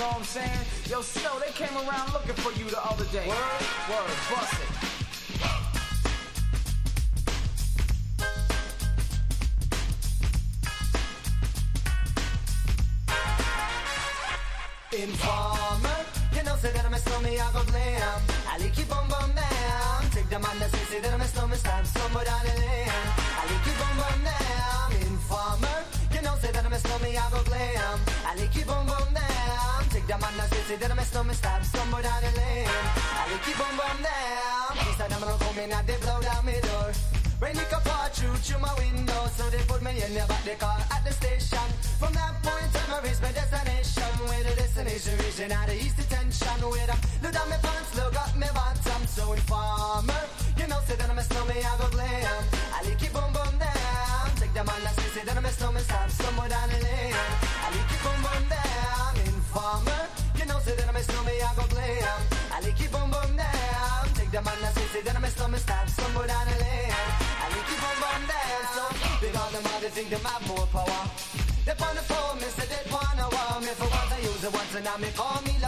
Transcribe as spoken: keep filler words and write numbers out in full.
know what I'm saying? Yo, Snow, they came around looking for you the other day. Word? Word, bust it. Informer, you know, say that I'm a snowman, I go blam. I like you bum bum down. Take the man that say, say that I'm a snowman, stab somewhere down the lane. I like you bum bum down. Informer, you know, say that I'm a snowman, I go blam. I like you bum bum down. Take the man that say, say that I'm a snowman, stab somewhere down the lane. I like you bum bum down. He said I'm gonna come in and they blow down my door. Rain it can pour through through my window, so they put me in the back the car at the station. From that point on, I reached my destination. Where the destination region out of east detention. Where I look down my pants, look up my bottom. So informer, you know, say that I'm a snowman, I go glam. I like it boom boom down. Take the man that say, say that I'm a snowman, stop somewhere down the lane. I like it boom boom down. Informer, you know, say that I'm a snowman, I go glam. I like it boom boom down. Take the man that say, say that I'm a snowman, stop somewhere down the lane. I like it boom boom down. So big on them all, they think they have more power. They on the phone, me say they wanna war me. For once I use it once and now me call me